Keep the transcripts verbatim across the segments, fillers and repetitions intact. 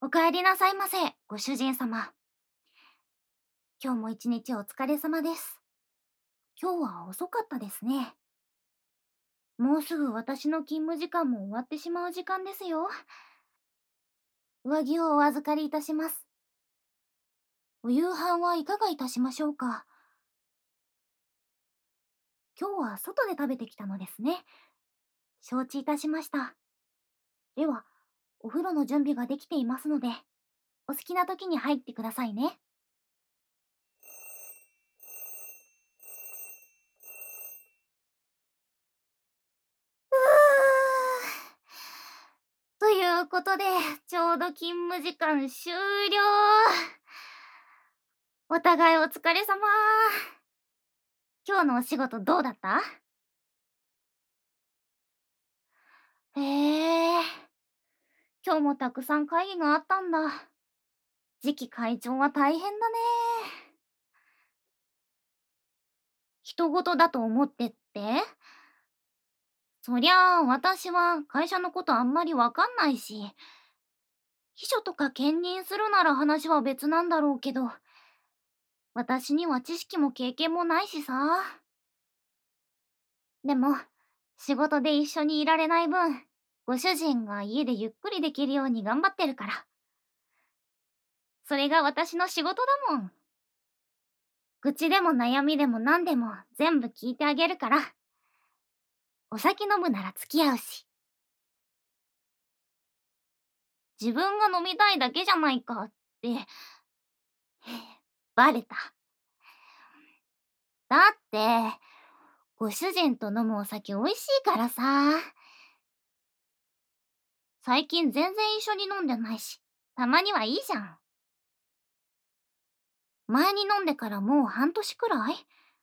お帰りなさいませ、ご主人様。今日も一日お疲れ様です。今日は遅かったですね。もうすぐ私の勤務時間も終わってしまう時間ですよ。上着をお預かりいたします。お夕飯はいかがいたしましょうか。今日は外で食べてきたのですね。承知いたしました。では、お風呂の準備ができていますので、お好きな時に入ってくださいね。うーということで、ちょうど勤務時間終了。お互いお疲れ様。今日のお仕事どうだった？へえ、今日もたくさん会議があったんだ。次期会長は大変だね。人事だと思ってって？そりゃあ、私は会社のことあんまりわかんないし、秘書とか兼任するなら話は別なんだろうけど、私には知識も経験もないしさ。でも、仕事で一緒にいられない分、ご主人が家でゆっくりできるように頑張ってるから。それが私の仕事だもん。愚痴でも悩みでも何でも全部聞いてあげるから。お酒飲むなら付き合うし。自分が飲みたいだけじゃないかって、バレた。だって、ご主人と飲むお酒美味しいからさ。最近全然一緒に飲んでないし、たまにはいいじゃん。前に飲んでからもう半年くらい？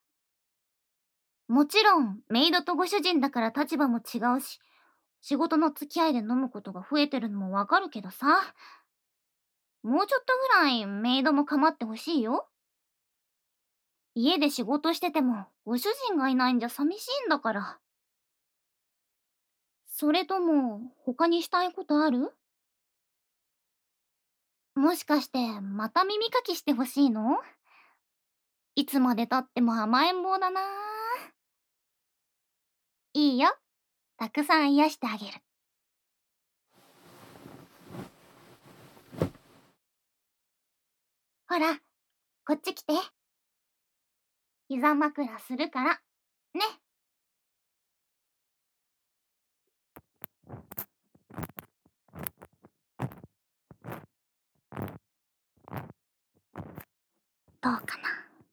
もちろん、メイドとご主人だから立場も違うし、仕事の付き合いで飲むことが増えてるのもわかるけどさ。もうちょっとぐらいメイドも構ってほしいよ。家で仕事してても、ご主人がいないんじゃ寂しいんだから。それとも、他にしたいことある？もしかして、また耳かきしてほしいの？いつまで経っても甘えん坊だな。いいよ。たくさん癒してあげる。ほら、こっち来て。膝枕するから。ね。どうかな。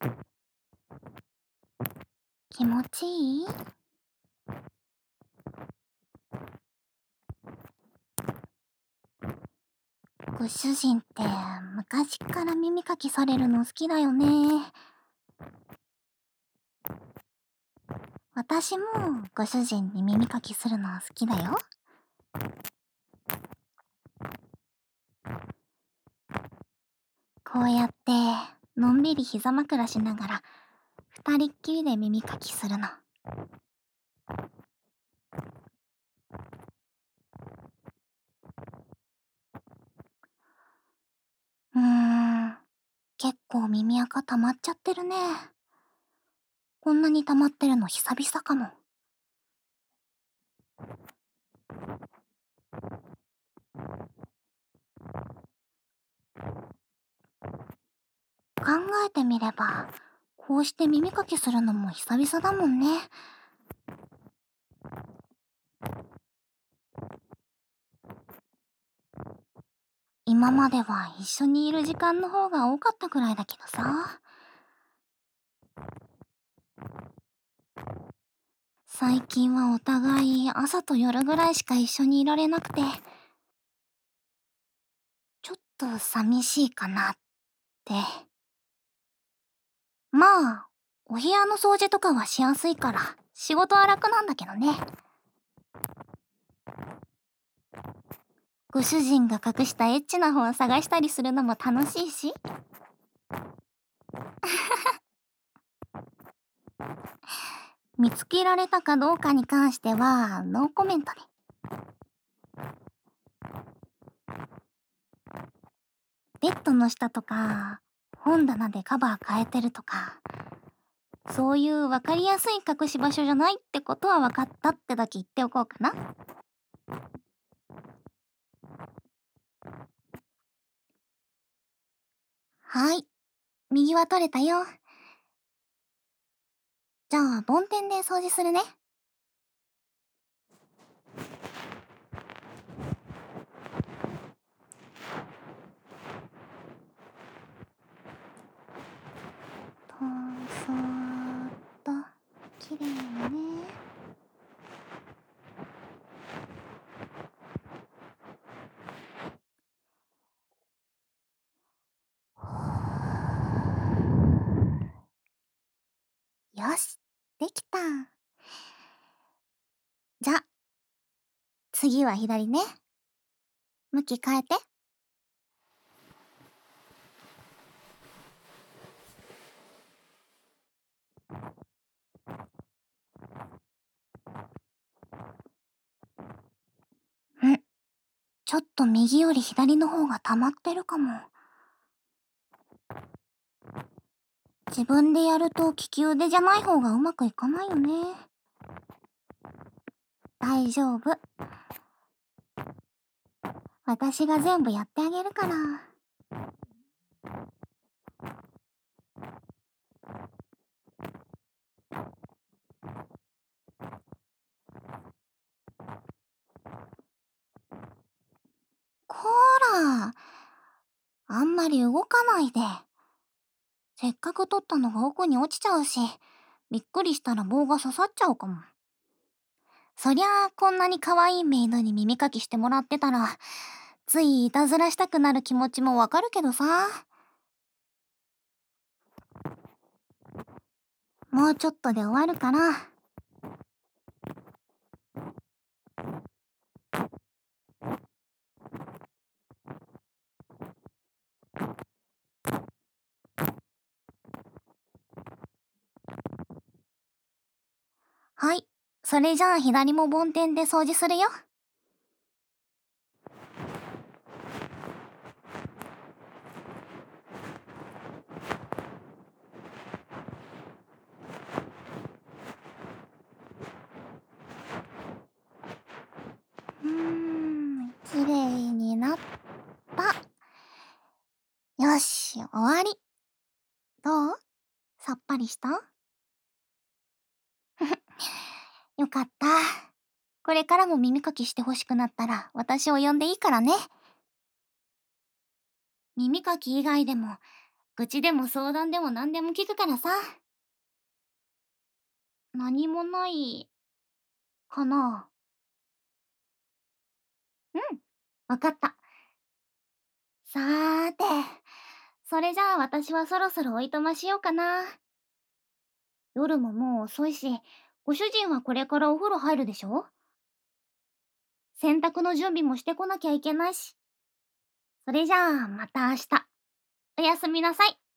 気持ちいい？ご主人って昔から耳かきされるの好きだよね。私もご主人に耳かきするの好きだよ。こうやってのんびり膝枕しながら二人っきりで耳かきするの。うーん、結構耳垢溜まっちゃってるね。こんなに溜まってるの久々かも。考えてみれば、こうして耳かきするのも久々だもんね。今までは一緒にいる時間の方が多かったくらいだけどさ。最近はお互い朝と夜ぐらいしか一緒にいられなくて、ちょっと寂しいかなって。まあ、お部屋の掃除とかはしやすいから仕事は楽なんだけどね。ご主人が隠したエッチな本を探したりするのも楽しいし。見つけられたかどうかに関してはノーコメントで。 ベッドの下とか、本棚でカバー変えてるとか、そういうわかりやすい隠し場所じゃないってことは分かったってだけ言っておこうかな。はい。右は取れたよ。じゃあ、梵天で掃除するね。と、そーっと、きれいにね。よし、できた。じゃ、次は左ね。向き変えて。ん、ちょっと右より左の方が溜まってるかも。自分でやると利き腕じゃない方がうまくいかないよね。大丈夫。私が全部やってあげるから。こーら、あんまり動かないで。せっかく取ったのが奥に落ちちゃうし、びっくりしたら棒が刺さっちゃうかも。そりゃあ、こんなに可愛いメイドに耳かきしてもらってたら、ついいたずらしたくなる気持ちもわかるけどさ。もうちょっとで終わるから。はい。それじゃあ左も梵天で掃除するよ。うーん、綺麗になった。よし、終わり。どう？さっぱりした？よかった。これからも耳かきしてほしくなったら私を呼んでいいからね。耳かき以外でも、愚痴でも相談でも何でも聞くからさ。何もない、かな。うん、わかった。さーて、それじゃあ私はそろそろおいとましようかな。夜ももう遅いし、ご主人はこれからお風呂入るでしょ？洗濯の準備もしてこなきゃいけないし。それじゃあまた明日。おやすみなさい。